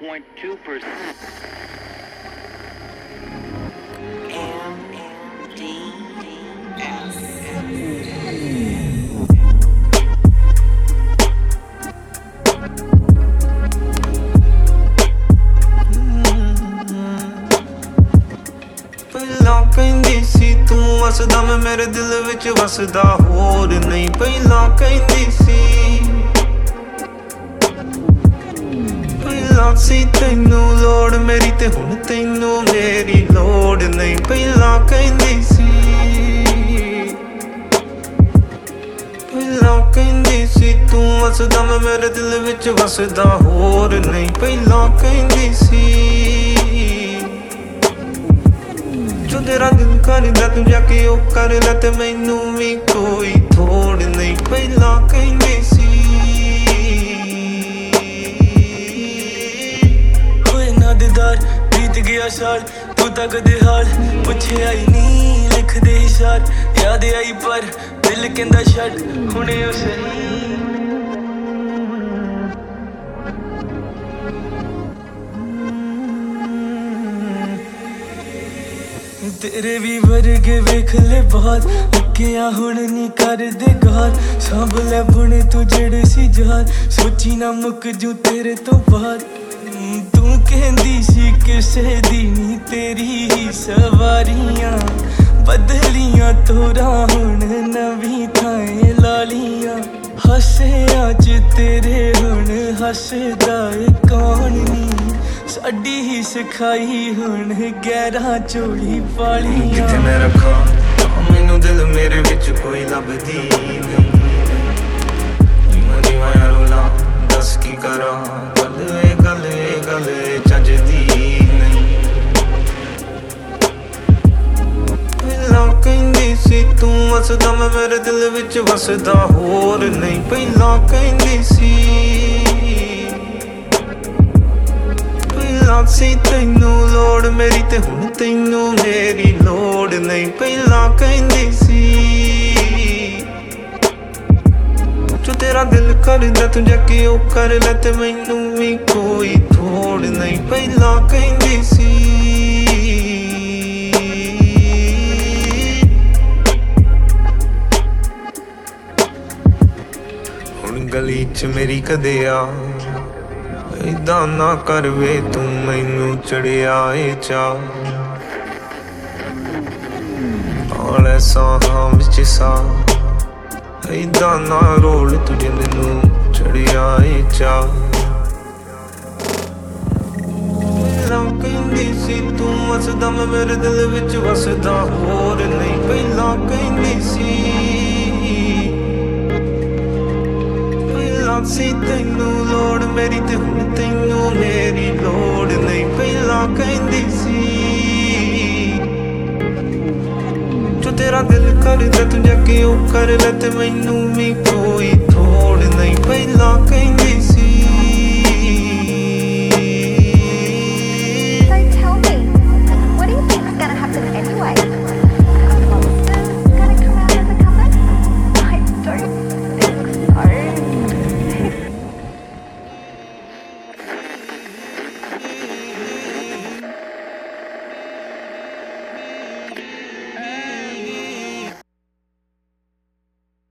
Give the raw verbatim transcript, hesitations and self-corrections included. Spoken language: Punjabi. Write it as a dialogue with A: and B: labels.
A: point two percent.
B: ਪਹਿਲਾਂ ਕਹਿੰਦੀ ਸੀ ਤੂੰ ਵਸਦਾ ਮੈਂ ਮੇਰੇ ਦਿਲ ਵਿੱਚ ਵਸਦਾ ਹੋਰ ਨਹੀਂ ਪਹਿਲਾਂ ਕਹਿੰਦੀ ਸੀ ਪਹਿਲਾਂ ਸੀ ਤੈਨੂੰ ਲੋੜ ਮੇਰੀ ਤੇ ਹੁਣ ਤੈਨੂੰ ਮੇਰੀ ਲੋੜ ਨਹੀਂ ਪਹਿਲਾਂ ਕਹਿੰਦੀ ਸੀ ਪਹਿਲਾਂ ਕਹਿੰਦੀ ਸੀ ਤੂੰ ਵਸਦਾ ਮੈਂ ਮੇਰੇ ਦਿਲ ਵਿੱਚ ਵਸਦਾ ਹੋਰ ਨਹੀਂ ਪਹਿਲਾਂ ਕਹਿੰਦੀ ਸੀ ਜੋ ਤੇਰਾ ਦਿਲ ਕਰਦਾ ਤੂੰ ਜਾ ਕੇ ਉਹ ਕਰ ਲੈ ਤੇ ਮੈਨੂੰ ਵੀ ਕੋਈ ਥੋੜ ਨਹੀਂ ਪਹਿਲਾਂ ਕਹਿੰਦੀ ਸੀ
C: ਹੋਏ ਨਾ ਦੀਦਾਰ ਬੀਤ ਗਿਆ ਸਾਲ ਤੂੰ ਤਾਂ ਕਦੇ ਹਾਲ ਪੁੱਛਿਆ ਹੀ ਨਹੀਂ ਲਿਖਦੇ ਇਸ਼ਾਰ ਯਾਦ ਆਈ ਪਰ ਦਿਲ ਕਹਿੰਦਾ ਛੱਡ ਹੁਣੇ ਉਹ ਸਹੀ ਤੇਰੇ ਵੀ ਵਰਗੇ ਵੇਖ ਲੈ ਬਾਤ ਅੱਕਿਆ ਹੁਣ ਨਹੀਂ ਕਰਦੇ ਗਾਰ ਸਾਂਭ ਲੈ ਬੁਣੇ ਤੂੰ ਜਿਹੜੇ ਸੀ ਯਾਰ ਸੋਚੀ ਨਾ ਮੁੱਕ ਜੂ ਤੇਰੇ ਤੋਂ ਬਾਅਦ ਤੂੰ ਕਹਿੰਦੀ ਸੀ ਕਿਸੇ ਦੀ ਨੀ ਤੇਰੀ ਹੀ ਸਵਾਰੀਆਂ ਬਦਲੀਆਂ ਤੋਰਾਂ ਹੁਣ ਨਵੀਂ ਥਾਂ ਲਾ ਲੀਆਂ ਹੱਸਿਆ ਚ ਤੇਰੇ ਹੁਣ ਹੱਸਦਾ ਏ ਕੌਣ ਨੀ ਸਾਡੀ ਹੀ ਸਿਖਾਈ ਹੁਣ ਗਹਿਰਾ ਚੋਲੀ ਪਾਲੀਆਂ
B: ਕਿੱਥੇ ਮੈਂ ਰੱਖਾਂ ਮੈਨੂੰ ਦਿਲ ਮੇਰੇ ਵਿੱਚ ਕੋਈ ਲੱਭਦੀ ਨਹੀਂ ਜਿਵੇਂ ਜਿਵੇਂ ਰੋਲਾਂ ਦੱਸ ਕੀ ਕਰਾਂ ਗੱਲ ਏ ਗੱਲ ਏ ਗੱਲ ਏ ਚੱਜਦੀ ਨਹੀਂ ਪਹਿਲਾਂ ਕਹਿੰਦੀ ਸੀ ਤੂੰ ਵਸਦਾ ਮੈਂ ਮੇਰੇ ਦਿਲ ਵਿੱਚ ਵਸਦਾ ਹੋਰ ਨਹੀਂ ਪਹਿਲਾਂ ਕਹਿੰਦੀ ਸੀ ਪਹਿਲਾਂ ਸੀ ਤੈਨੂੰ ਲੋੜ ਮੇਰੀ ਤੇ ਹੁਣ ਤੈਨੂੰ ਮੇਰੀ ਲੋੜ ਨਹੀਂ ਪਹਿਲਾਂ ਕਹਿੰਦੀ ਸੀ ਜੋ ਤੇਰਾ ਦਿਲ ਕਰਦਾ ਤੂੰ ਜਾ ਕੇ ਉਹ ਕਰ ਲੈ ਤੇ ਮੈਨੂੰ ਵੀ ਕੋਈ ਥੋੜ ਨਹੀਂ ਪਹਿਲਾਂ ਕਹਿੰਦੀ ਸੀ ਹੁਣ ਗਲੀ ਚ ਮੇਰੀ ਕਦੇ ਆ ਏਦਾਂ ਨਾ ਕਰ ਵੇ ਤੂੰ ਮੈਨੂੰ ਚੜਿਆ ਏ ਚਾਹ ਆਲੇ ਸਾਹਾਂ ਵਿੱਚ ਸਾਹ ਏਦਾਂ ਨਾ ਰੋਲ ਤੂੰ ਜਿੰਦ ਨੂੰ ਚੜਿਆ ਏ ਚਾਹ ਪਹਿਲਾਂ ਕਹਿੰਦੀ ਸੀ ਤੂੰ ਵਸਦਾ ਮੈਂ ਮੇਰੇ ਦਿਲ ਵਿੱਚ ਵਸਦਾ ਹੋਰ ਨਹੀਂ ਪਹਿਲਾਂ ਕਹਿੰਦੀ ਸੀ ਸੀ ਤੈਨੂੰ ਲੋੜ ਮੇਰੀ ਤੇ ਹੁਣ ਤੈਨੂੰ ਮੇਰੀ ਲੋੜ ਨਹੀਂ ਪਹਿਲਾਂ ਕਹਿੰਦੀ ਸੀ ਜੋ ਤੇਰਾ ਦਿਲ ਕਰਦਾ ਤੂੰ ਜਾ ਕੇ ਉਹ ਕਰ ਲੈ ਤੇ ਮੈਨੂੰ ਵੀ ਕੋਈ ਥੋੜ ਨਹੀਂ ਪਹਿਲਾਂ ਕਹਿੰਦੀ ਸੀ